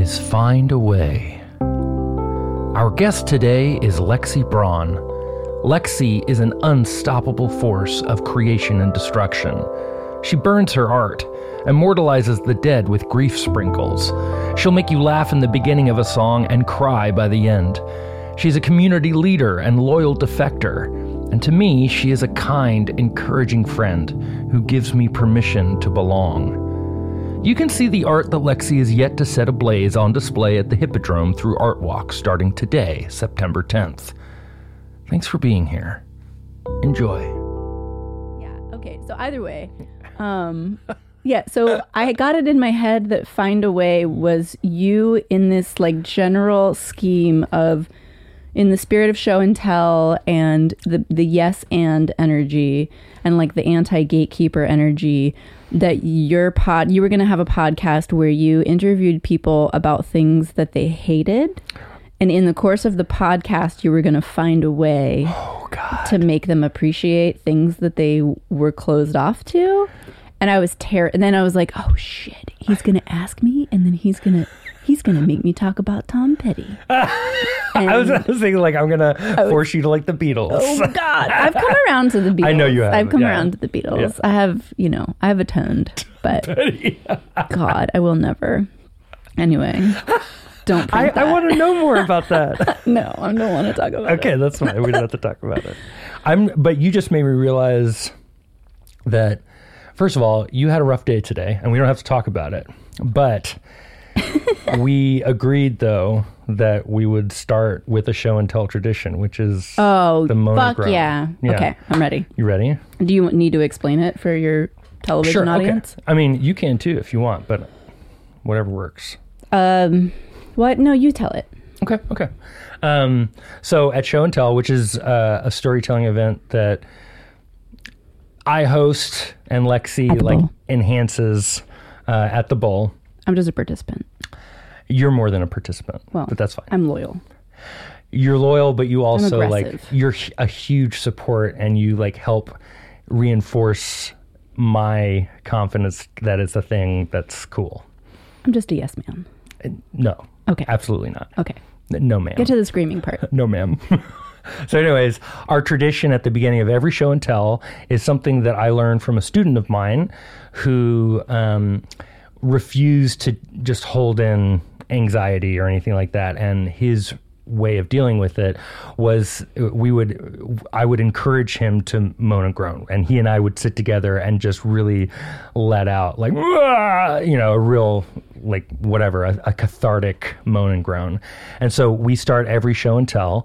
is Find a Way. Our guest today is Lexi Braun. Lexi is an unstoppable force of creation and destruction. She burns her art, immortalizes the dead with grief sprinkles. She'll make you laugh in the beginning of a song and cry by the end. She's a community leader and loyal defector. And to me, she is a kind, encouraging friend who gives me permission to belong. You can see the art that Lexi is yet to set ablaze on display at the Hippodrome through Art Walk starting today, September 10th. Thanks for being here. Enjoy. Yeah, okay, so either way, so I got it in my head that Find a Way was you in this like general scheme of, in the spirit of show and tell and the yes and energy and like the anti-gatekeeper energy, that you were going to have a podcast where you interviewed people about things that they hated. And in the course of the podcast, you were going to find a way to make them appreciate things that they were closed off to. And I was and then I was like, oh shit, he's going to ask me and then he's going to make me talk about Tom Petty. I was thinking like, I'm going to force you to like the Beatles. Oh God. I've come around to the Beatles. I know you have. I've come around to the Beatles. Yeah. I have atoned, but God, I will never. Anyway, don't print that. I want to know more about that. No, I don't want to talk about it. Okay, that's fine. We don't have to talk about it. But you just made me realize that, first of all, you had a rough day today, and we don't have to talk about it. But we agreed, though, that we would start with a show and tell tradition, which is the Mona fuck yeah. Okay, I'm ready. You ready? Do you need to explain it for your television audience? Okay. I mean, you can too if you want, but whatever works. What? No, you tell it. Okay. So at Show and Tell, which is a storytelling event that I host and Lexi enhances at the Bowl. I'm just a participant. You're more than a participant, but that's fine. I'm loyal. You're loyal, but you also you're a huge support, and you like help reinforce my confidence that it's a thing that's cool. I'm just a yes man. No. Okay. Absolutely not. Okay. No, ma'am. Get to the screaming part. No, ma'am. So anyways, our tradition at the beginning of every show and tell is something that I learned from a student of mine who refused to just hold in anxiety or anything like that. And his way of dealing with it was I would encourage him to moan and groan, and he and I would sit together and just really let out like, a real like whatever, a cathartic moan and groan. And so we start every show and tell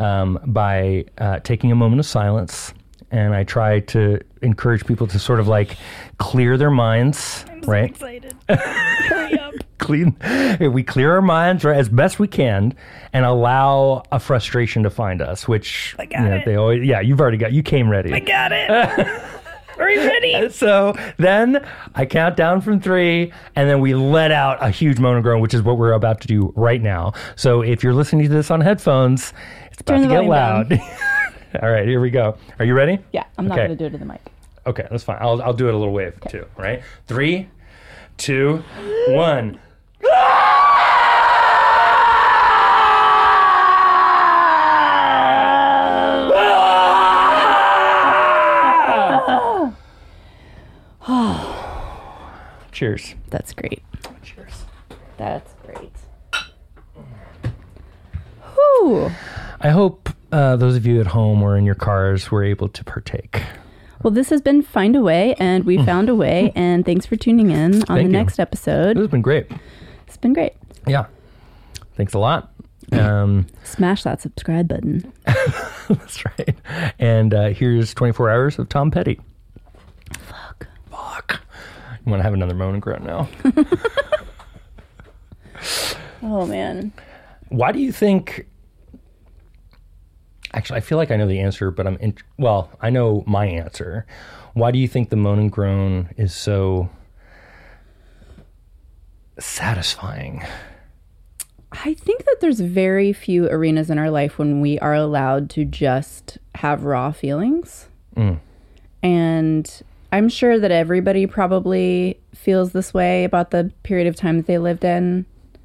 by taking a moment of silence, and I try to encourage people to sort of like clear their minds. I'm so excited. Hurry up. We clear our minds as best we can and allow a frustration to find us, which I got it. You came ready. I got it. Are you ready? So then I count down from 3, and then we let out a huge moan and groan, which is what we're about to do right now. So if you're listening to this on headphones, it's about to get loud. All right, here we go. Are you ready? Yeah, I'm not going to do it to the mic. Okay, that's fine. I'll do it a little wave too, right? 3, 2, 1. Cheers. That's great. Cheers. That's great. Whew. I hope those of you at home or in your cars were able to partake. Well, this has been Find a Way, and we found a way, and thanks for tuning in on the next episode. This has been great. It's been great. Yeah. Thanks a lot. Smash that subscribe button. That's right. And here's 24 hours of Tom Petty. Fuck. You want to have another moan and groan now? Oh, man. Why do you think... Actually, I feel like I know the answer, but I know my answer. Why do you think the moan and groan is so satisfying? I think that there's very few arenas in our life when we are allowed to just have raw feelings. And I'm sure that everybody probably feels this way about the period of time that they lived in.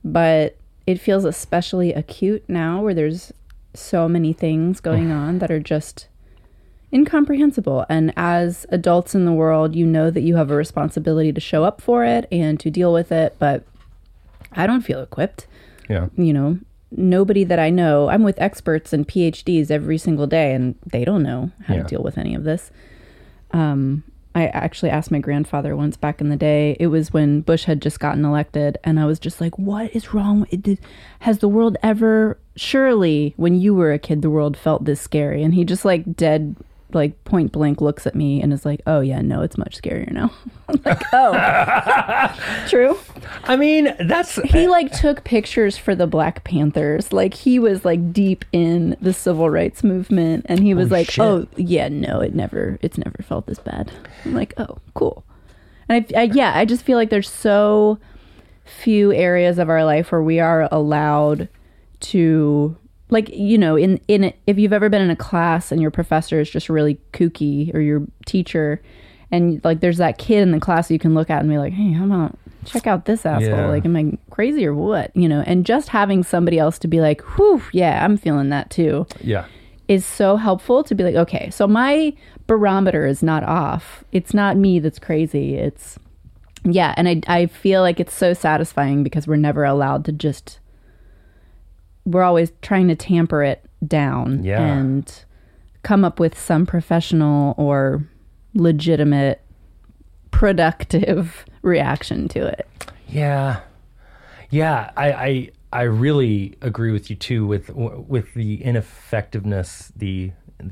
but it feels especially acute now where there's so many things going on that are just incomprehensible. And as adults in the world, you know that you have a responsibility to show up for it and to deal with it, but I don't feel equipped. Yeah. You know, nobody that I know, I'm with experts and PhDs every single day, and they don't know how to deal with any of this. I actually asked my grandfather once back in the day. It was when Bush had just gotten elected, and I was just like, what is wrong? Has the world ever, surely when you were a kid, the world felt this scary? And he just like dead, like point blank looks at me and is like, oh yeah, no, it's much scarier now. I'm like, oh, true. I mean, he like took pictures for the Black Panthers. Like he was like deep in the civil rights movement, and he was like, shit. Oh yeah, no, it's never felt this bad. I'm like, oh, cool. And I just feel like there's so few areas of our life where we are allowed to, like, you know, if you've ever been in a class and your professor is just really kooky, or your teacher, and like there's that kid in the class you can look at and be like, hey, how about check out this asshole? Yeah. Like, am I crazy or what? You know, and just having somebody else to be like, whew, yeah, I'm feeling that too. Yeah. Is so helpful to be like, okay, so my barometer is not off. It's not me that's crazy. It's, yeah. And I feel like it's so satisfying because we're never allowed to just, we're always trying to tamper it down and come up with some professional or legitimate, productive reaction to it. Yeah. Yeah. I really agree with you too with the ineffectiveness, the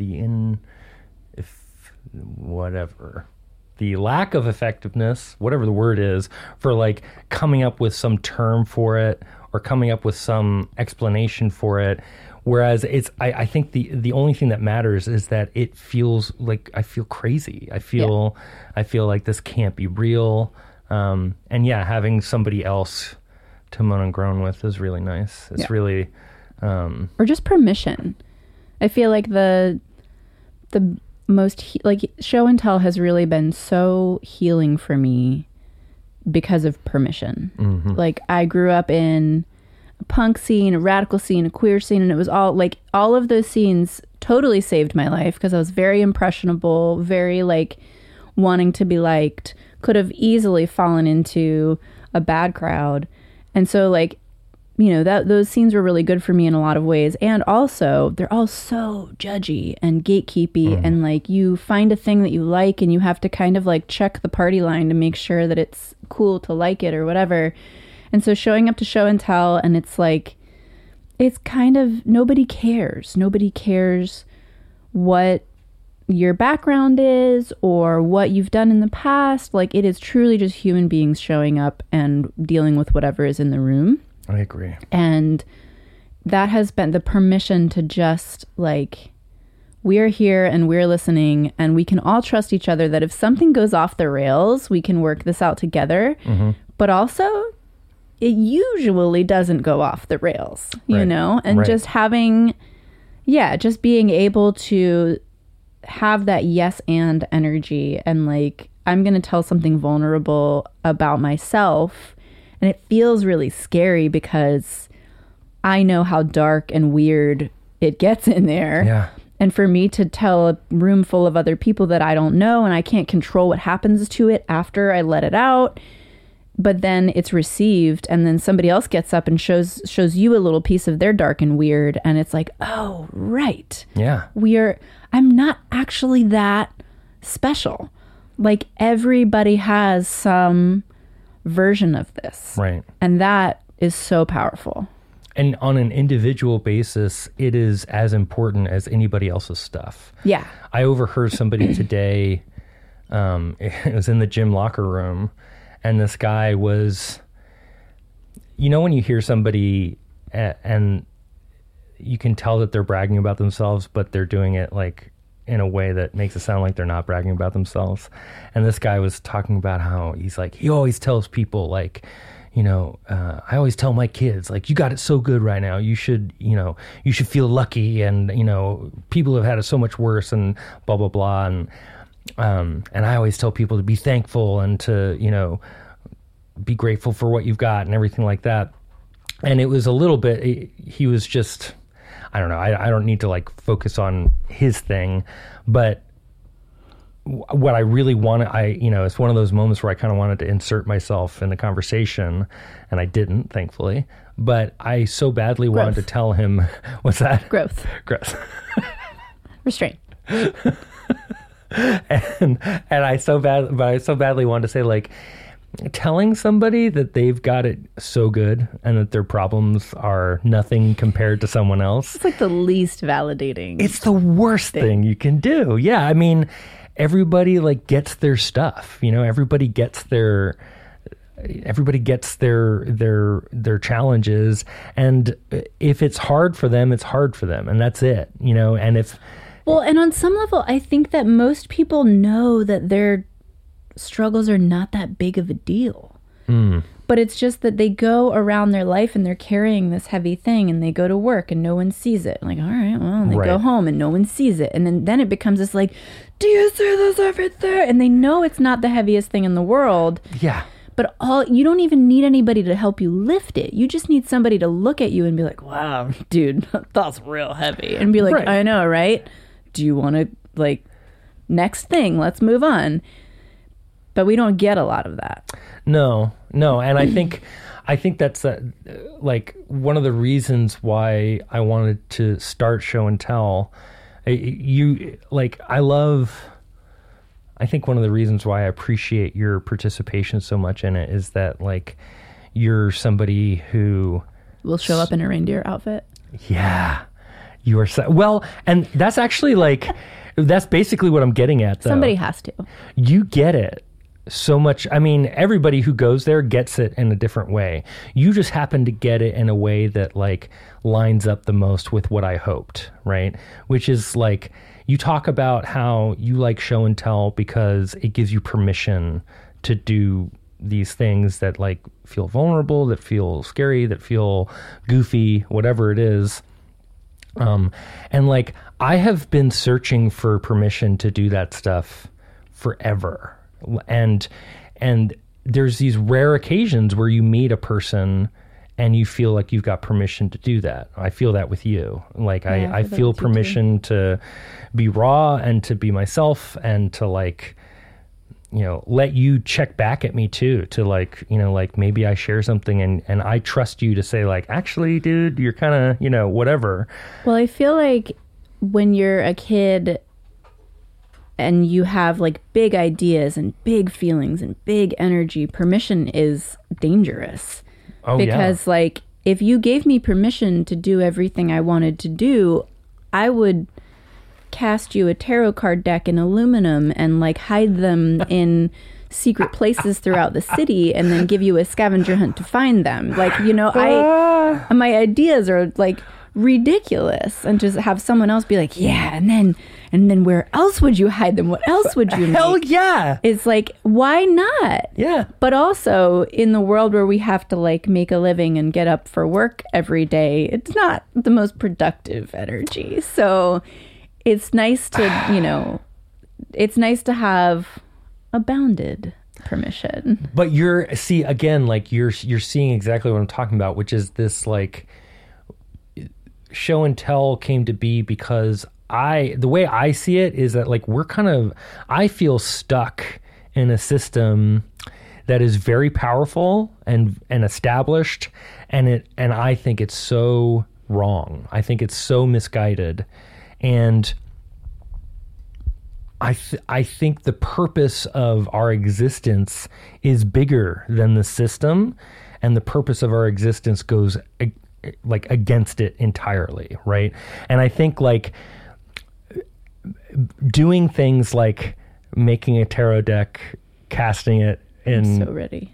lack of effectiveness, whatever the word is, for like coming up with some term for it or coming up with some explanation for it. Whereas I think the only thing that matters is that it feels like I feel crazy. I feel like this can't be real. And yeah, having somebody else to moan and groan with is really nice. It's really, or just permission. I feel like the most like show and tell has really been so healing for me because of permission. Mm-hmm. Like I grew up in a punk scene, a radical scene, a queer scene, and it was all like all of those scenes totally saved my life because I was very impressionable, very like wanting to be liked, could have easily fallen into a bad crowd. And so like, you know, those scenes were really good for me in a lot of ways. And also they're all so judgy and gatekeepy, and like you find a thing that you like and you have to kind of like check the party line to make sure that it's cool to like it or whatever. And so showing up to show and tell, and it's like, it's kind of, nobody cares what your background is or what you've done in the past. Like it is truly just human beings showing up and dealing with whatever is in the room. I agree. And that has been the permission to just like, we're here and we're listening, and we can all trust each other that if something goes off the rails, we can work this out together. Mm-hmm. But also it usually doesn't go off the rails, you know, and just having, just being able to have that yes and energy, and like, I'm going to tell something vulnerable about myself. And it feels really scary because I know how dark and weird it gets in there. Yeah. And for me to tell a room full of other people that I don't know, and I can't control what happens to it after I let it out, but then it's received, and then somebody else gets up and shows you a little piece of their dark and weird, and it's like, oh, right. Yeah. I'm not actually that special. Like everybody has some version of this. Right. And that is so powerful. And on an individual basis, it is as important as anybody else's stuff. Yeah. I overheard somebody today, it was in the gym locker room, and this guy was, you know, when you hear somebody and you can tell that they're bragging about themselves, but they're doing it like in a way that makes it sound like they're not bragging about themselves. And this guy was talking about how he's like, he always tells people like, you know, I always tell my kids, like, you got it so good right now. You should feel lucky. And, you know, people have had it so much worse and blah, blah, blah. And I always tell people to be thankful and to, you know, be grateful for what you've got and everything like that. And it was a little bit, he was just, I don't know, I don't need to like focus on his thing, but what I really wanted, it's one of those moments where I kind of wanted to insert myself in the conversation, and I didn't, thankfully, but I so badly wanted to tell him, what's that? Growth. Restraint. and I so badly wanted to say, like, telling somebody that they've got it so good and that their problems are nothing compared to someone else. It's like the least validating. It's the worst thing you can do. Yeah. I mean, everybody like gets their stuff, everybody gets their challenges. And if it's hard for them, it's hard for them. And that's it, and and on some level, I think that most people know that their struggles are not that big of a deal. But it's just that they go around their life and they're carrying this heavy thing, and they go to work and no one sees it. Like, all right, well, and they go home and no one sees it. And then it becomes this like, do you see this everything? And they know it's not the heaviest thing in the world. Yeah. But you don't even need anybody to help you lift it. You just need somebody to look at you and be like, wow, dude, that's real heavy. And be like, I know, right? Do you want to, like, next thing, let's move on. But we don't get a lot of that. No. And I think that's like one of the reasons why I wanted to start Show and Tell. I think one of the reasons why I appreciate your participation so much in it is that, like, you're somebody who will show up in a reindeer outfit. Yeah. You are well, and that's actually like, that's basically what I'm getting at, though. Somebody has to. You get it so much. I mean, everybody who goes there gets it in a different way. You just happen to get it in a way that, like, lines up the most with what I hoped, right? Which is, like, you talk about how you like Show and Tell because it gives you permission to do these things that, like, feel vulnerable, that feel scary, that feel goofy, whatever it is. And like, I have been searching for permission to do that stuff forever. And there's these rare occasions where you meet a person and you feel like you've got permission to do that. I feel that with you. Like, yeah, I feel permission to be raw and to be myself and to, like, let you check back at me too, to, like, like, maybe I share something and I trust you to say, like, actually, dude, you're kind of, whatever. Well, I feel like when you're a kid and you have, like, big ideas and big feelings and big energy, permission is dangerous. Oh, because, yeah. Like, if you gave me permission to do everything I wanted to do, I would cast you a tarot card deck in aluminum and, like, hide them in secret places throughout the city and then give you a scavenger hunt to find them. Like, my ideas are, like, ridiculous, and just have someone else be like, yeah, and then where else would you hide them? What else would you make? Hell yeah. It's like, why not? Yeah. But also, in the world where we have to, like, make a living and get up for work every day, it's not the most productive energy. So it's nice to, it's nice to have a bounded permission. But you're seeing exactly what I'm talking about, which is this, like, Show and Tell came to be because the way I see it is that, like, I feel stuck in a system that is very powerful and established, and I think it's so wrong. I think it's so misguided. And I think the purpose of our existence is bigger than the system, and the purpose of our existence goes like against it entirely, right? And I think, like, doing things like making a tarot deck, casting it in... I'm so ready.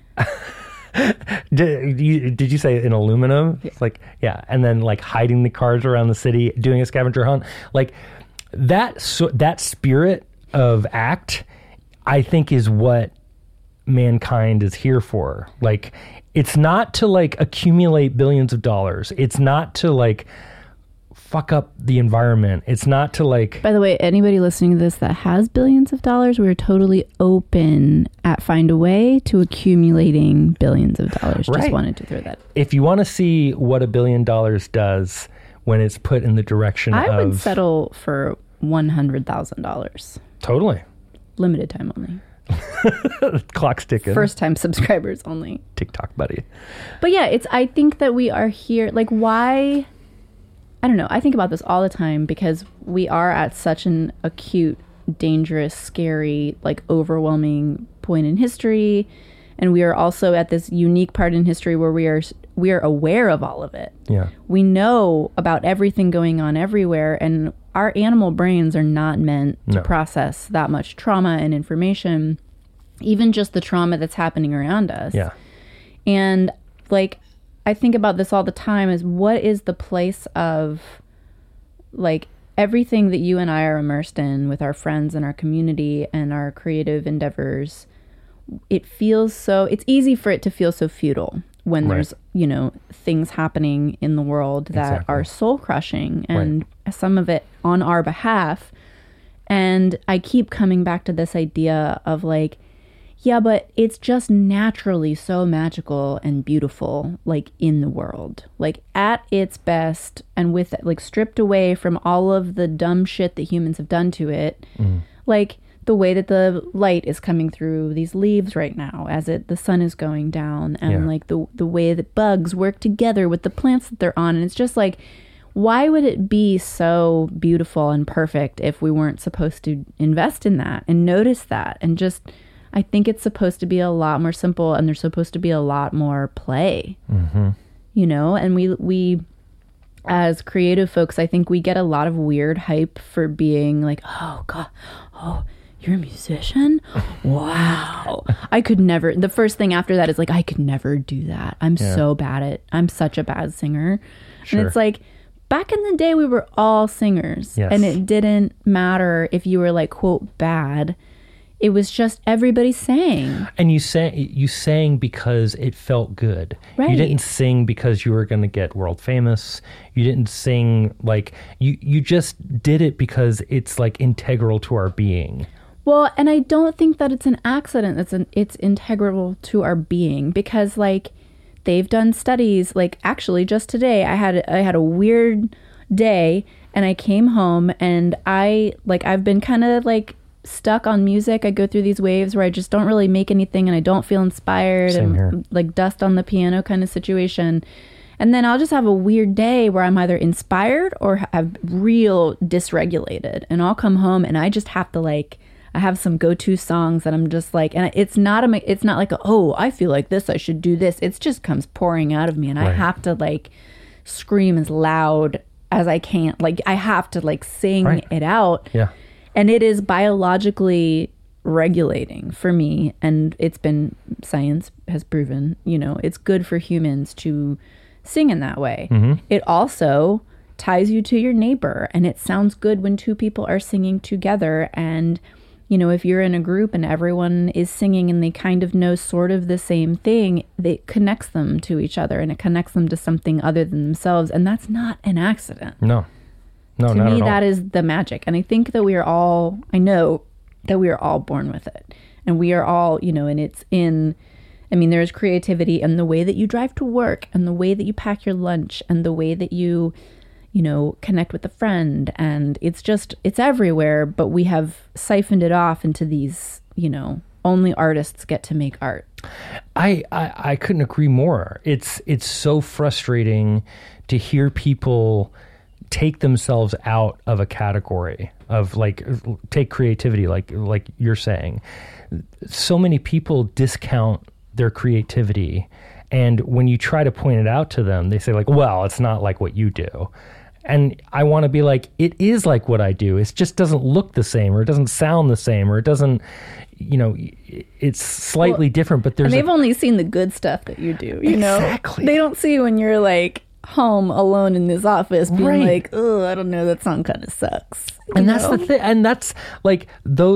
Did you say in aluminum? Yeah. Like, yeah. And then, like, hiding the cards around the city, doing a scavenger hunt, like that spirit of act, I think, is what mankind is here for. Like, it's not to, like, accumulate billions of dollars. It's not to, like, fuck up the environment. It's not to like... By the way, anybody listening to this that has billions of dollars, we're totally open at Find a Way to accumulating billions of dollars. Right. Just wanted to throw that. If you want to see what $1 billion does when it's put in the direction of... I would settle for $100,000. Totally. Limited time only. Clock's ticking. First time subscribers only. TikTok buddy. But yeah, I think that we are here. Like, why? I don't know. I think about this all the time because we are at such an acute, dangerous, scary, like overwhelming point in history. And we are also at this unique part in history where we are aware of all of it. Yeah. We know about everything going on everywhere, and our animal brains are not meant to process that much trauma and information, even just the trauma that's happening around us. Yeah. And like, I think about this all the time is what is the place of like everything that you and I are immersed in with our friends and our community and our creative endeavors. It's easy for it to feel so futile when there's, things happening in the world that are soul crushing and some of it on our behalf. And I keep coming back to this idea of like, yeah, but it's just naturally so magical and beautiful, like in the world, like at its best and with like stripped away from all of the dumb shit that humans have done to it. Like, the way that the light is coming through these leaves right now as the sun is going down and like the way that bugs work together with the plants that they're on. And it's just like, why would it be so beautiful and perfect if we weren't supposed to invest in that and notice that? And just, I think it's supposed to be a lot more simple and there's supposed to be a lot more play, and we as creative folks, I think we get a lot of weird hype for being like, oh God, oh, you're a musician? Wow. I could never. The first thing after that is like, I could never do that. I'm so bad at, I'm such a bad singer. Sure. And it's like, back in the day, we were all singers. Yes. And it didn't matter if you were like, quote, bad. It was just everybody sang. And you sang because it felt good. Right. You didn't sing because you were going to get world famous. You didn't sing like, you just did it because it's like integral to our being. Well, and I don't think that it's an accident. It's integral to our being because like they've done studies. Like actually just today I had a weird day and I came home and I've been kind of like stuck on music. I go through these waves where I just don't really make anything and I don't feel inspired. Same here. Like dust on the piano kind of situation. And then I'll just have a weird day where I'm either inspired or have real dysregulated. And I'll come home and I just have to like, I have some go-to songs that I'm just like, and it's not like, oh, I feel like this, I should do this. It just comes pouring out of me and I have to like scream as loud as I can. Like I have to like sing it out. Yeah. And it is biologically regulating for me. And it's been, science has proven, it's good for humans to sing in that way. It also ties you to your neighbor and it sounds good when two people are singing together. And if you're in a group and everyone is singing and they kind of know sort of the same thing, it connects them to each other and it connects them to something other than themselves. And that's not an accident. No, to not me, at all. that is the magic. And I think that I know that we are all born with it. And we are all, and it's there's creativity in the way that you drive to work and the way that you pack your lunch and the way that you connect with a friend. And it's everywhere, but we have siphoned it off into these, only artists get to make art. I couldn't agree more. It's so frustrating to hear people take themselves out of a category of like, take creativity, like you're saying. So many people discount their creativity. And when you try to point it out to them, they say like, well, it's not like what you do. And I want to be like, it is like what I do. It just doesn't look the same or it doesn't sound the same or it doesn't, it's slightly different, but there's... And they've only seen the good stuff that you do, Exactly. They don't see when you're like home alone in this office being like, oh, I don't know, that song kind of sucks. And that's the thing. And that's like,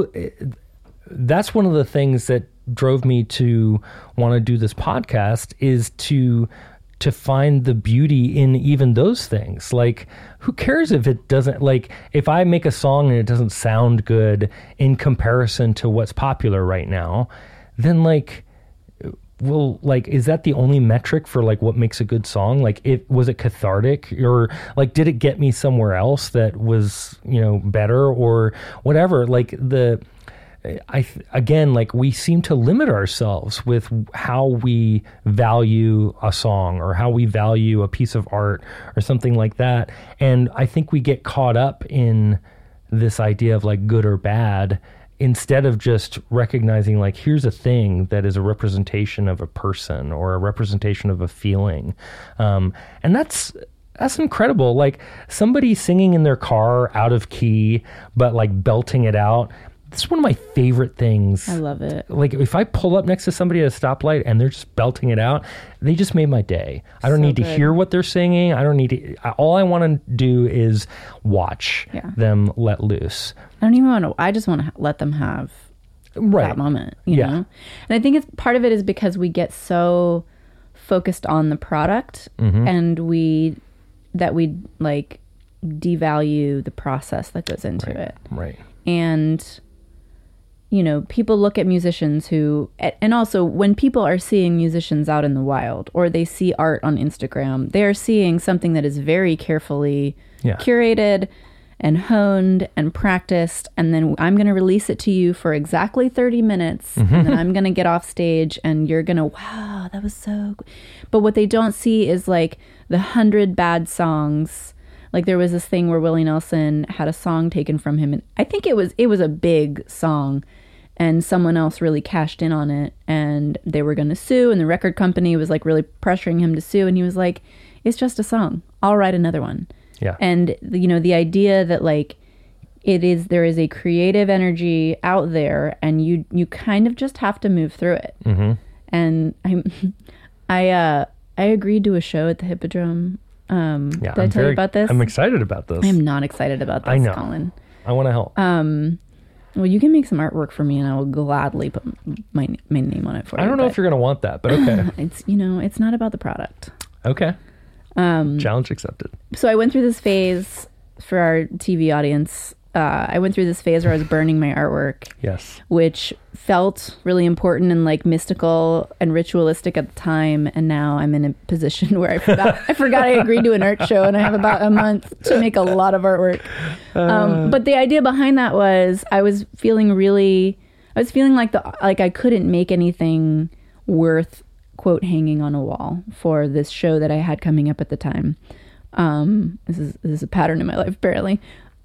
that's one of the things that drove me to want to do this podcast is to to find the beauty in even those things. Like, who cares if it doesn't, like, if I make a song and it doesn't sound good in comparison to what's popular right now, then like, well, like, is that the only metric for like what makes a good song? Like, was it cathartic, or like, did it get me somewhere else that was, better or whatever? Like again, like, we seem to limit ourselves with how we value a song or how we value a piece of art or something like that. And I think we get caught up in this idea of like good or bad, instead of just recognizing like, here's a thing that is a representation of a person or a representation of a feeling. And that's incredible. Like, somebody singing in their car out of key, but like belting it out. It's one of my favorite things. I love it. Like, if I pull up next to somebody at a stoplight and they're just belting it out, they just made my day. I don't need to hear what they're singing. I don't need to. All I want to do is watch them let loose. I don't even want to. I just want to let them have that moment. You know? And I think part of it is because we get so focused on the product, and we like devalue the process that goes into it. Right. And people look at musicians and also when people are seeing musicians out in the wild, or they see art on Instagram, they are seeing something that is very carefully curated and honed and practiced. And then I'm going to release it to you for exactly 30 minutes. And then I'm going to get off stage and you're going to, wow, that was so good. But what they don't see is like the 100 bad songs. Like, there was this thing where Willie Nelson had a song taken from him, and I think it was a big song, and someone else really cashed in on it, and they were going to sue, and the record company was like really pressuring him to sue, and he was like, it's just a song. I'll write another one. Yeah. And the idea that like there is a creative energy out there, and you kind of just have to move through it. And I agreed to a show at the Hippodrome. Did I tell you about this? I'm excited about this. I am not excited about this, I know. Colin. I want to help. Well, you can make some artwork for me, and I will gladly put my name on it for you. I don't know if you're going to want that, but okay. It's not about the product. Okay. Challenge accepted. So I went through this phase for our TV audience. I went through this phase where I was burning my artwork. Yes. Which felt really important and like mystical and ritualistic at the time. And now I'm in a position where I forgot I agreed to an art show, and I have about a month to make a lot of artwork. But the idea behind that was I was feeling like I couldn't make anything worth quote hanging on a wall for this show that I had coming up at the time. This is a pattern in my life, apparently.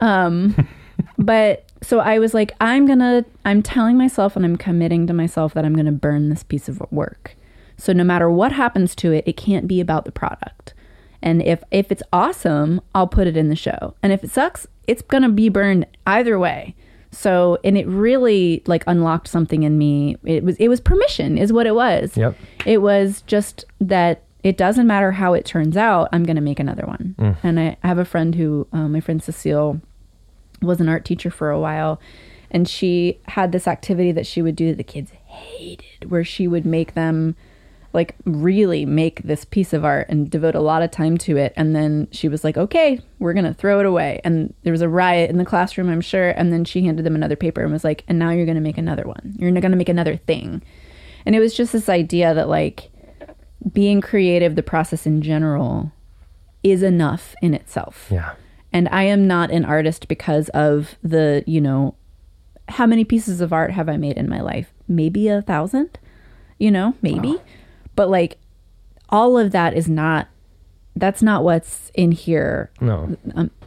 But so I was like, I'm telling myself and I'm committing to myself that I'm going to burn this piece of work. So no matter what happens to it, it can't be about the product. And if it's awesome, I'll put it in the show. And if it sucks, it's going to be burned either way. So, and it really like unlocked something in me. It was permission is what it was. Yep. It was just that it doesn't matter how it turns out, I'm going to make another one. And I have a friend who, my friend Cecile, was an art teacher for a while. And she had this activity that she would do that the kids hated, where she would make them like really make this piece of art and devote a lot of time to it. And then she was like, okay, we're going to throw it away. And there was a riot in the classroom, I'm sure. And then she handed them another paper and was like, and now you're going to make another one. You're going to make another thing. And it was just this idea that like being creative, the process in general, is enough in itself. Yeah. And I am not an artist because of the, how many pieces of art have I made in my life? Maybe 1,000, maybe. Wow. But like all of that that's not what's in here. No.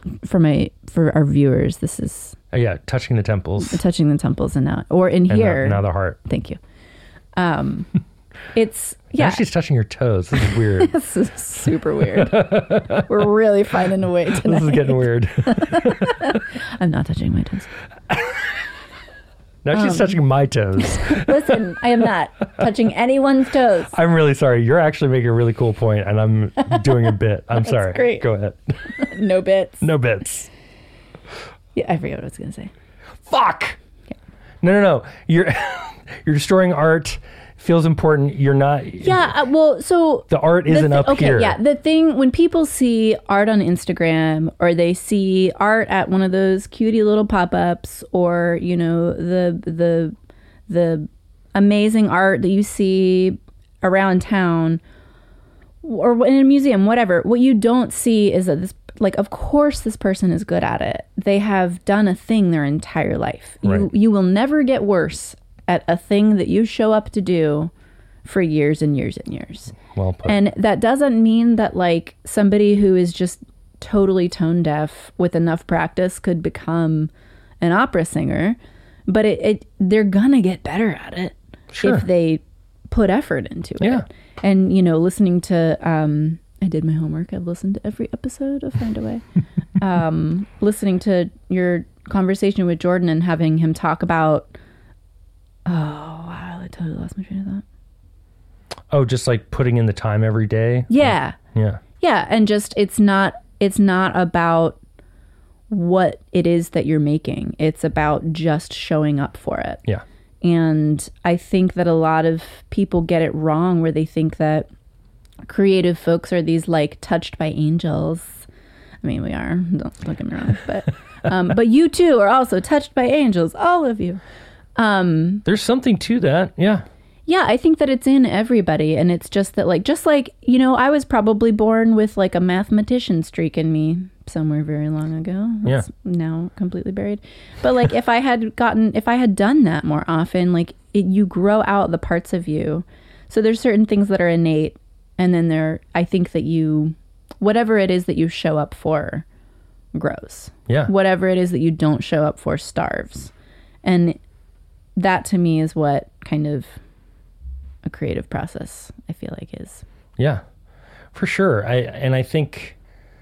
For our viewers, this is. Yeah. Touching the temples and now, or in here. Now the heart. Thank you. It's, yeah. Now she's touching your toes. This is weird. This is super weird. We're really finding a way tonight. This is getting weird. I'm not touching my toes. Now she's touching my toes. Listen, I am not touching anyone's toes. I'm really sorry. You're actually making a really cool point, and I'm doing a bit. I'm sorry. Great. Go ahead. No bits. No bits. Yeah, I forget what I was going to say. Fuck. Okay. No. You're destroying art feels important. You're not. Yeah. Well, so the art isn't up okay, here. Yeah. The thing when people see art on Instagram or they see art at one of those cutie little pop-ups, or the amazing art that you see around town or in a museum, whatever, what you don't see is that this, like, of course this person is good at it. They have done a thing their entire life. Right. You will never get worse at a thing that you show up to do for years and years and years. Well put. And that doesn't mean that, like, somebody who is just totally tone deaf with enough practice could become an opera singer, but they're gonna get better at it if they put effort into it. Yeah. And, listening to, I did my homework. I've listened to every episode of Find a Way. Listening to your conversation with Jordan and having him talk about, oh, wow, I totally lost my train of thought. Oh, just like putting in the time every day? Yeah. Yeah. Yeah. And just, it's not about what it is that you're making. It's about just showing up for it. Yeah. And I think that a lot of people get it wrong, where they think that creative folks are these, like, touched by angels. I mean, we are, don't get me wrong, but you too are also touched by angels, all of you. There's something to that. Yeah. Yeah, I think that it's in everybody, and it's just that, like, I was probably born with, like, a mathematician streak in me somewhere very long ago. That's now completely buried. But, like, if I had done that more often, like, you grow out the parts of you. So there's certain things that are innate, and then I think that whatever it is that you show up for grows. Yeah. Whatever it is that you don't show up for starves. And that, to me, is what kind of a creative process, I feel like, is. Yeah, for sure. I think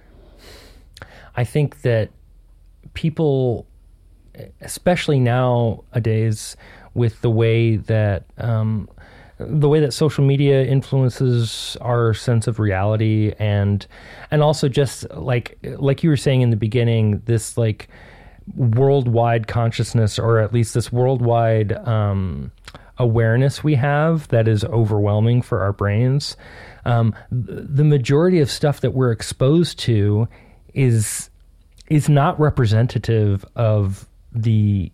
that people, especially nowadays, with the way that social media influences our sense of reality, and also just like you were saying in the beginning, this, like, worldwide consciousness, or at least this worldwide awareness we have that is overwhelming for our brains. The majority of stuff that we're exposed to is not representative of the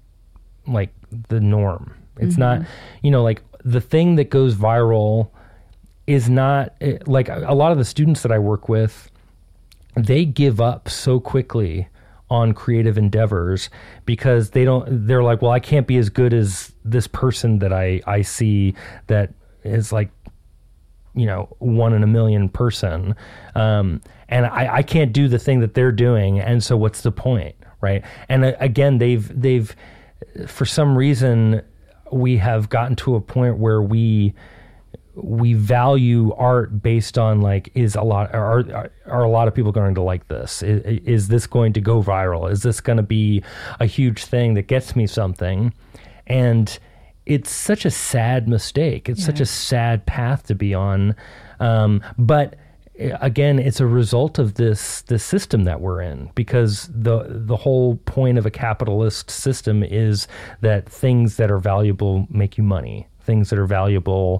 norm. It's not, like, the thing that goes viral is not, like, a lot of the students that I work with, they give up so quickly on creative endeavors because they're like, well, I can't be as good as this person that I see that is, like, 1 in a million person. And I can't do the thing that they're doing. And so what's the point? Right. And again, they've, for some reason, we have gotten to a point where we value art based on, like, are a lot of people going to like this? Is this going to go viral? Is this going to be a huge thing that gets me something? And it's such a sad mistake. It's such a sad path to be on. But again, it's a result of this system that we're in, because the whole point of a capitalist system is that things that are valuable make you money. Things that are valuable,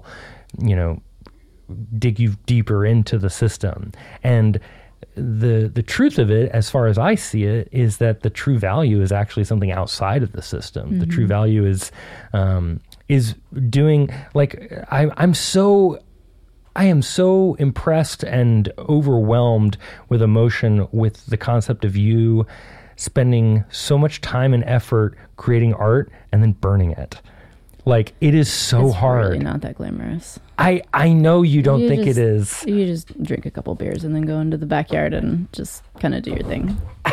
dig you deeper into the system. And the truth of it, as far as I see it, is that the true value is actually something outside of the system. Mm-hmm. The true value is doing, like, I am so impressed and overwhelmed with emotion with the concept of you spending so much time and effort creating art and then burning it. Like, it is so hard. It's really not that glamorous. I know you don't think it is. You just drink a couple beers and then go into the backyard and just kind of do your thing.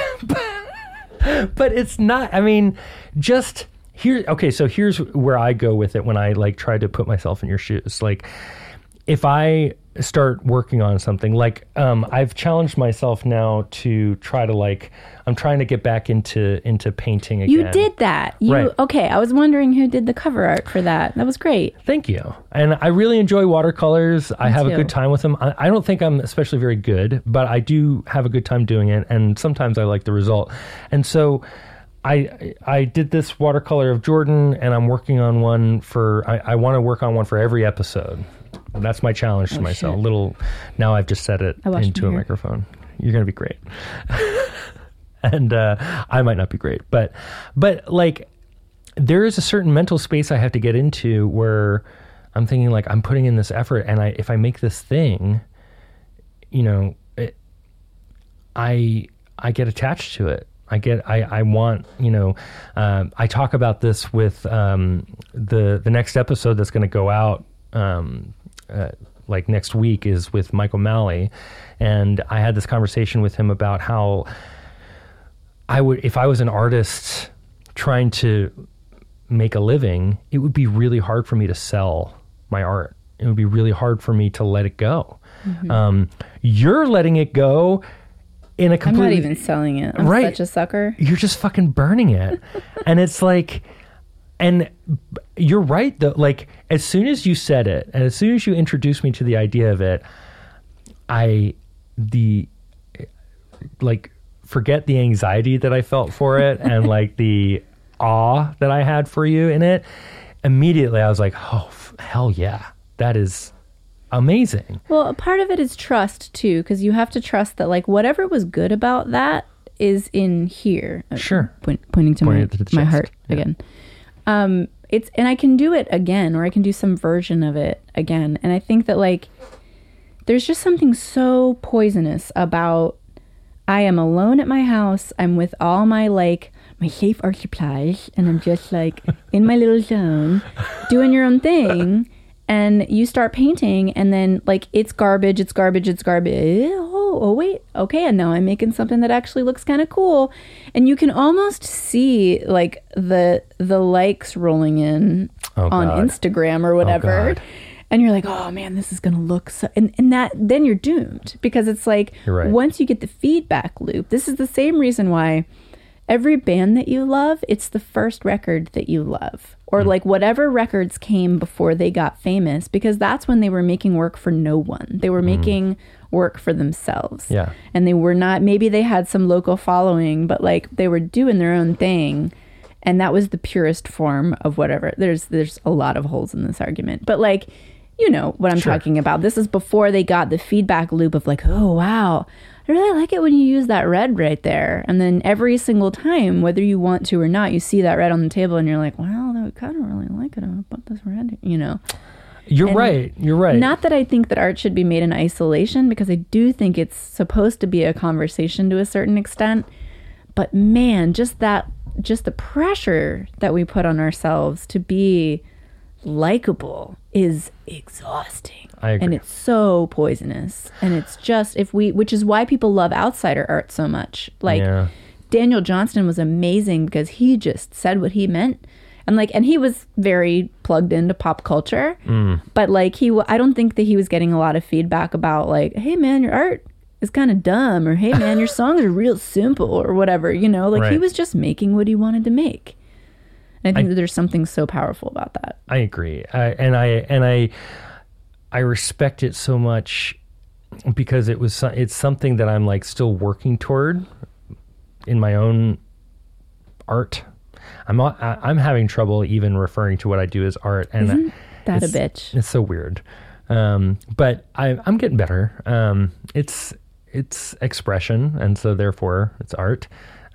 But it's not, I mean, just here. Okay, so here's where I go with it when I, like, try to put myself in your shoes. Like, if I start working on something, like, I've challenged myself now to try to, like, I'm trying to get back into painting again. You did that. Right. Okay, I was wondering who did the cover art for that. That was great. Thank you. And I really enjoy watercolors. I have a good time with them. I don't think I'm especially very good, but I do have a good time doing it. And sometimes I like the result. And so I did this watercolor of Jordan, and I'm working on one for. I want to work on one for every episode. That's my challenge to myself. Shit. Now I've just said it into a microphone. You're gonna be great, and I might not be great, but like there is a certain mental space I have to get into where I'm thinking like I'm putting in this effort, and if I make this thing, I get attached to it. I want, I talk about this with the next episode that's going to go out like next week is with Mike O'Malley. And I had this conversation with him about how if I was an artist trying to make a living, it would be really hard for me to sell my art. It would be really hard for me to let it go. Mm-hmm. You're letting it go in a completely... I'm not even selling it. I'm such a sucker. You're just fucking burning it. And it's like... And you're right, though. Like, as soon as you said it, and as soon as you introduced me to the idea of it, forget the anxiety that I felt for it and, like, the awe that I had for you in it. Immediately, I was like, oh, hell yeah. That is amazing. Well, a part of it is trust, too, because you have to trust that, like, whatever was good about that is in here. Sure. Pointing to my heart again. And I can do it again, or I can do some version of it again. And I think that, like, there's just something so poisonous about I am alone at my house. I'm with all my, like, my safe art supplies, and I'm just, like, in my little zone doing your own thing. And you start painting, and then, like, it's garbage. Oh, wait. Okay, and now I'm making something that actually looks kind of cool. And you can almost see, like, the likes rolling in on Instagram or whatever. And you're like, oh, man, this is going to look so... And then you're doomed. Because it's like, once you get the feedback loop, this is the same reason why every band that you love, it's the first record that you love. Or like whatever records came before they got famous, because that's when they were making work for no one. They were making work for themselves. Yeah. And they were not, maybe they had some local following, but like they were doing their own thing. And that was the purest form of whatever. There's a lot of holes in this argument. But like, you know what I'm talking about. This is before they got the feedback loop of like, oh, wow, I really like it when you use that red right there. And then every single time, whether you want to or not, you see that red on the table and you're like, well, I kind of really like it. I'm going to put this red, you know. You're right. Not that I think that art should be made in isolation, because I do think it's supposed to be a conversation to a certain extent. But man, just the pressure that we put on ourselves to be likable is exhausting. I agree. And it's so poisonous. And it's just, which is why people love outsider art so much. Like, Daniel Johnston was amazing because he just said what he meant. And he was very plugged into pop culture. But like, I don't think that he was getting a lot of feedback about like, hey man, your art is kind of dumb, or hey man, your songs are real simple, or whatever, you know, like he was just making what he wanted to make. And I think that there's something so powerful about that. I agree. And I respect it so much because it's something that I'm like still working toward in my own art. I'm having trouble even referring to what I do as art, and isn't that a bitch? It's so weird. But I'm getting better. It's expression, and so therefore it's art.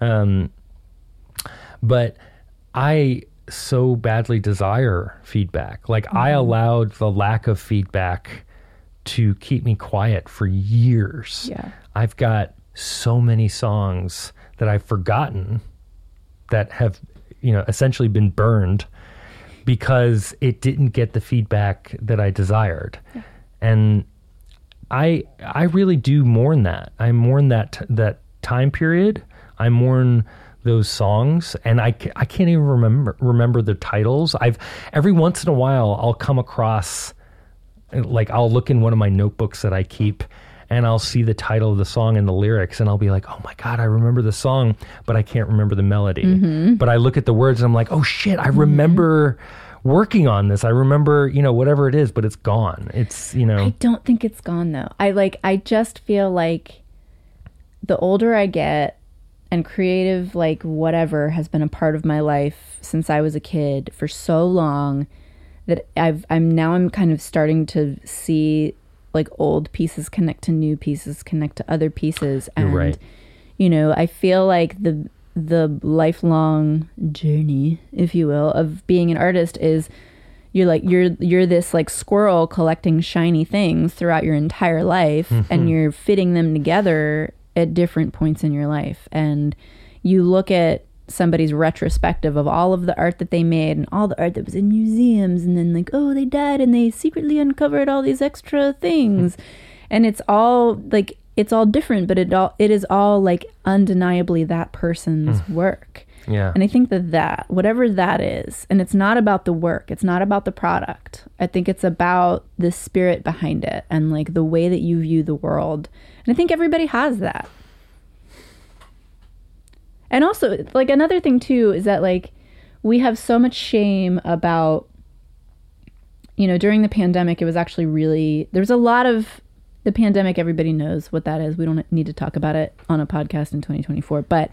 But I so badly desire feedback. Like I allowed the lack of feedback to keep me quiet for years. Yeah. I've got so many songs that I've forgotten that have, essentially been burned because it didn't get the feedback that I desired. Yeah. And I really do mourn that. I mourn that time period. I mourn those songs, and I can't even remember the titles. Every once in a while I'll come across, like I'll look in one of my notebooks that I keep, and I'll see the title of the song and the lyrics, and I'll be like, oh my God, I remember the song, but I can't remember the melody. Mm-hmm. But I look at the words and I'm like, oh shit, I remember working on this. I remember, whatever it is, but it's gone. It's, I don't think it's gone though. I just feel like the older I get, and creative, like whatever, has been a part of my life since I was a kid for so long that I'm kind of starting to see like old pieces connect to new pieces, connect to other pieces. And, right. you know, I feel like the lifelong journey, if you will, of being an artist is you're this like squirrel collecting shiny things throughout your entire life, and you're fitting them together at different points in your life. And you look at somebody's retrospective of all of the art that they made and all the art that was in museums, and then like, oh, they died and they secretly uncovered all these extra things. And it's all different, but it is all like undeniably that person's work. Yeah. And I think that whatever that is, and it's not about the work, it's not about the product. I think it's about the spirit behind it and like the way that you view the world. And I think everybody has that. And also, like, another thing too is that like we have so much shame about, you know, during the pandemic, it was actually really, there was a lot of the pandemic. Everybody knows what that is. We don't need to talk about it on a podcast in 2024, but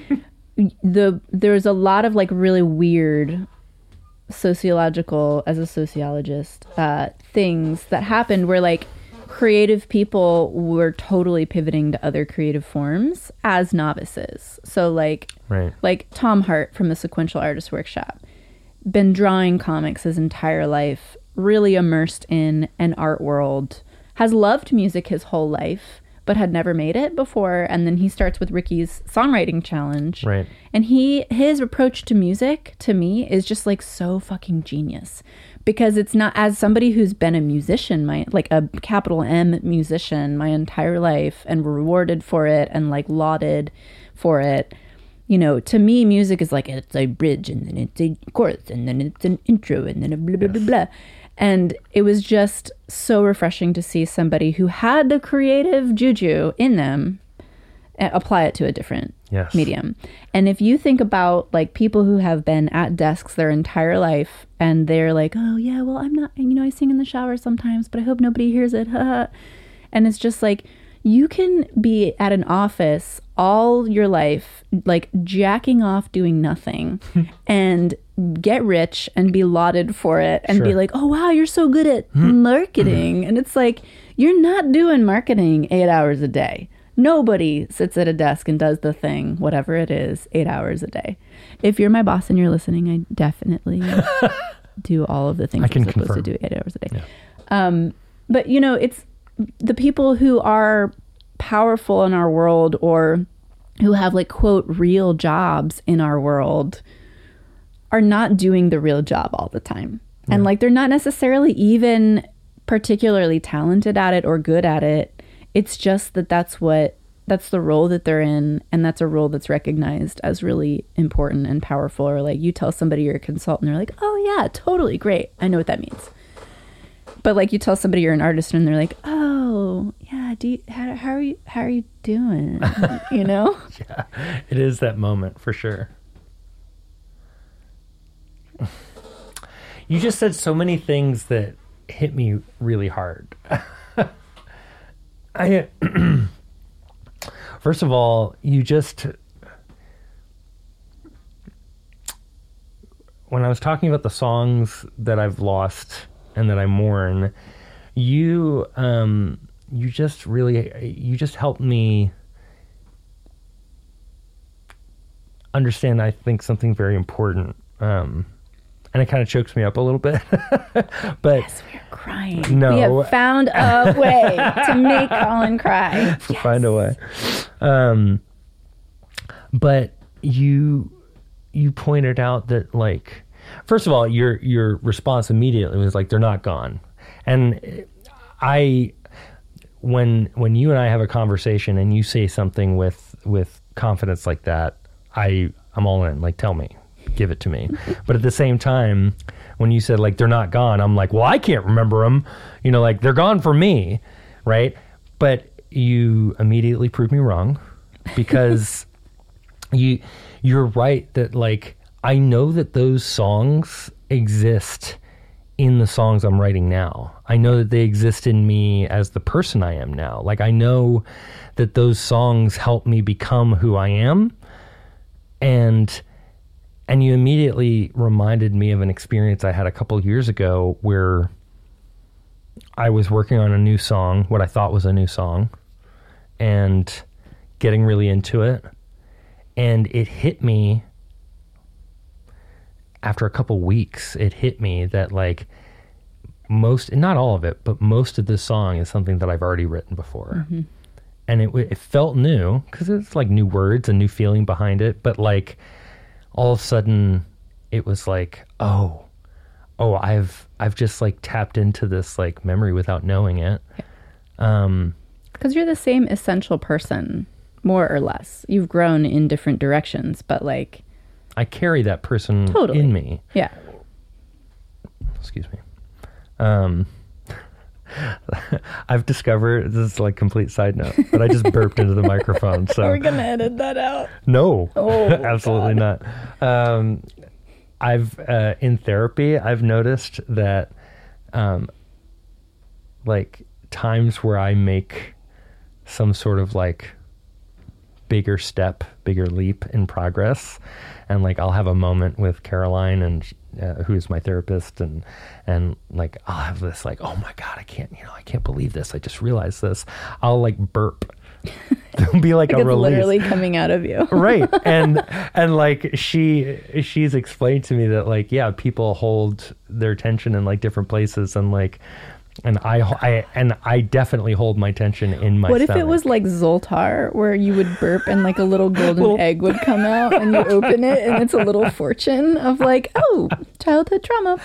there was a lot of like really weird sociological, as a sociologist, things that happened where like creative people were totally pivoting to other creative forms as novices. So like, right. like Tom Hart from the Sequential Artist Workshop, been drawing comics his entire life, really immersed in an art world, has loved music his whole life, but had never made it before. And then he starts with Ricky's songwriting challenge. Right. And his approach to music, to me, is just like so fucking genius. Because it's not, as somebody who's been a musician, like a capital M musician my entire life, and rewarded for it and like lauded for it, you know, to me, music is like, it's a bridge and then it's a chorus and then it's an intro and then a blah, blah, blah, blah. And it was just so refreshing to see somebody who had the creative juju in them apply it to a different medium. And if you think about like people who have been at desks their entire life and they're like, oh yeah, well, I'm not, you know, I sing in the shower sometimes, but I hope nobody hears it. And it's just like, you can be at an office all your life, like jacking off doing nothing and get rich and be lauded for it and be like, oh, wow, you're so good at marketing. And it's like, you're not doing marketing 8 hours a day. Nobody sits at a desk and does the thing, whatever it is, 8 hours a day. If you're my boss and you're listening, I definitely do all of the things I'm supposed to do 8 hours a day. Yeah. But, you know, it's the people who are powerful in our world or who have like, quote, real jobs in our world are not doing the real job all the time. Yeah. And like, they're not necessarily even particularly talented at it or good at it. It's just that's the role that they're in. And that's a role that's recognized as really important and powerful. Or like you tell somebody you're a consultant, they're like, oh yeah, totally great. I know what that means. But like you tell somebody you're an artist and they're like, oh yeah, how are you doing? You know? Yeah, it is that moment for sure. You just said so many things that hit me really hard. First of all, when I was talking about the songs that I've lost and that I mourn, you just helped me understand, I think, something very important. And it kind of chokes me up a little bit. But yes, we're crying. No, we have found a way to make Colin cry. Yes. Find a way. But you pointed out that, like, first of all, your response immediately was like, they're not gone. And when you and I have a conversation and you say something with confidence like that, I'm all in. Like, tell me. Give it to me. But at the same time, when you said like they're not gone, I'm like, well, I can't remember them, you know, like they're gone for me, right? But you immediately proved me wrong, because you're right that like I know that those songs exist in the songs I'm writing now. I know that they exist in me as the person I am now. Like I know that those songs help me become who I am. And you immediately reminded me of an experience I had a couple of years ago where I was working on a new song, what I thought was a new song, and getting really into it. And it hit me after a couple weeks, it hit me that like not all of it, but most of this song is something that I've already written before. Mm-hmm. And it felt new because it's like new words and new feeling behind it. But like all of a sudden it was like, oh, I've just like tapped into this like memory without knowing it. Because you're the same essential person, more or less. You've grown in different directions, but like I carry that person totally in me. Yeah. Excuse me. I've discovered, this is like complete side note, but I just burped into the microphone. So are we gonna edit that out? No, oh, absolutely God. not. I've in therapy, I've noticed that like times where I make some sort of like bigger leap in progress, and like I'll have a moment with Caroline and who's my therapist, and like I'll have this like, oh my God, I can't believe this, I just realized this. I'll like burp. There'll be like a release literally coming out of you. Right. And like she's explained to me that like, yeah, people hold their tension in like different places, and like, and I definitely hold my tension in my What stomach. if it was like Zoltar, where you would burp and like a little golden egg would come out, and you open it and it's a little fortune of like, oh, childhood trauma.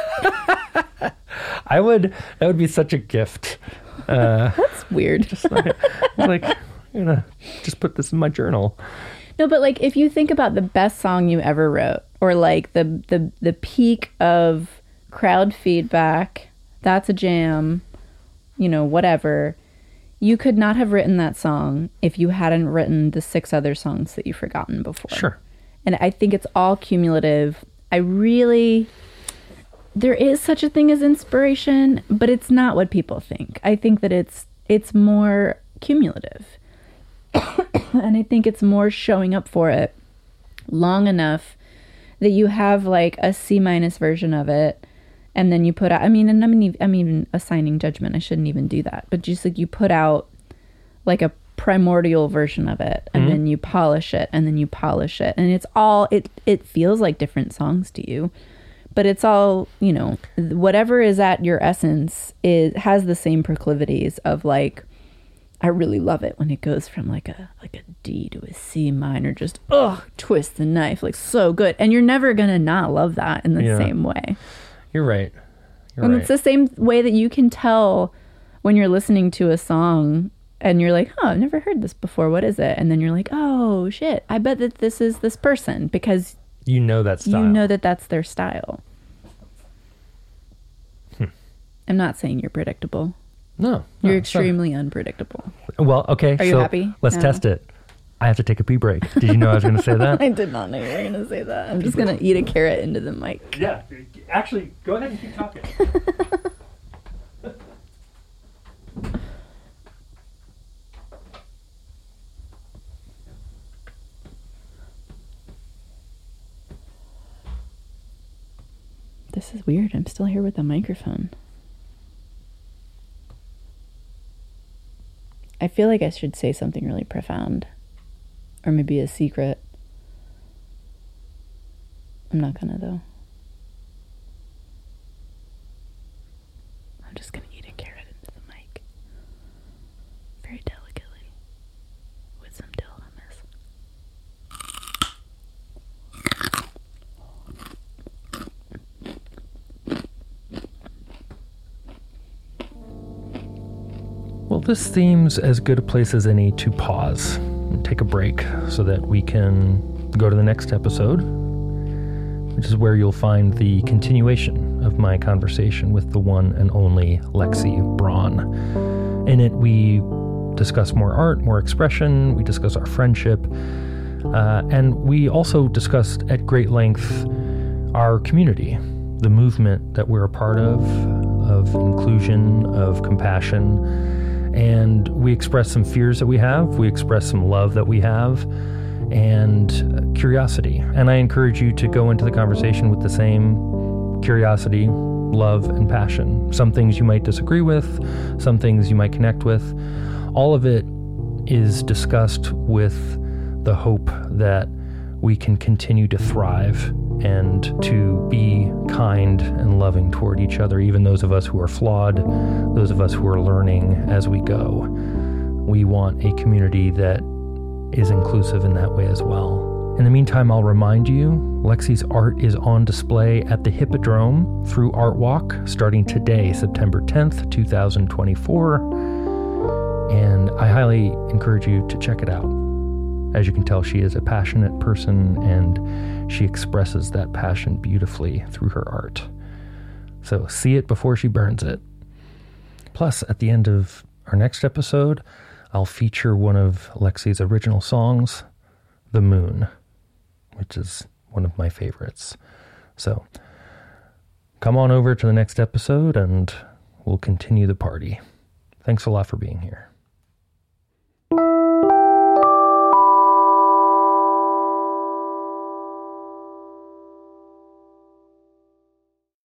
that would be such a gift. That's weird. Just like, I'm gonna just put this in my journal. No, but like if you think about the best song you ever wrote, or like the peak of crowd feedback, that's a jam, whatever, you could not have written that song if you hadn't written the 6 other songs that you've forgotten before. Sure. And I think it's all cumulative. There is such a thing as inspiration, but it's not what people think. I think that it's more cumulative. And I think it's more showing up for it long enough that you have like a C- version of it, and then you put out, I'm even assigning judgment, I shouldn't even do that, but just like you put out like a primordial version of it, and then you polish it, and then you polish it, and it's all, it feels like different songs to you, but it's all, whatever is at your essence has the same proclivities of like, I really love it when it goes from like a D to a C minor, just twist the knife, like so good, and you're never gonna not love that in the same way. You're right. It's the same way that you can tell when you're listening to a song and you're like, I've never heard this before, what is it? And then you're like, oh shit, I bet that this is this person, because you know that style. You know that that's their style. I'm not saying you're predictable. No. You're extremely unpredictable. Well, okay. Are you happy? Let's test it. I have to take a pee break. Did you know I was going to say that? I did not know you were going to say that. I'm just going to eat a carrot into the mic. Yeah. Actually, go ahead and keep talking. This is weird. I'm still here with the microphone. I feel like I should say something really profound. Or maybe a secret. I'm not gonna, though. I'm just gonna eat a carrot into the mic. Very delicately. With some dill hummus. Well, this seems as good a place as any to pause and take a break so that we can go to the next episode, which is where you'll find the continuation of my conversation with the one and only Lexi Braun. In it, we discuss more art, more expression, we discuss our friendship, and we also discussed at great length our community, the movement that we're a part of inclusion, of compassion. And we express some fears that we have. We express some love that we have. and curiosity. And I encourage you to go into the conversation with the same curiosity, love, and passion. Some things you might disagree with, some things you might connect with. All of it is discussed with the hope that we can continue to thrive and to be kind and loving toward each other, even those of us who are flawed, those of us who are learning as we go. We want a community that is inclusive in that way as well. In the meantime, I'll remind you, Lexi's art is on display at the Hippodrome through Art Walk starting today, September 10th, 2024. And I highly encourage you to check it out. As you can tell, she is a passionate person, and she expresses that passion beautifully through her art. So see it before she burns it. Plus, at the end of our next episode, I'll feature one of Lexi's original songs, The Moon, which is one of my favorites. So come on over to the next episode, and we'll continue the party. Thanks a lot for being here.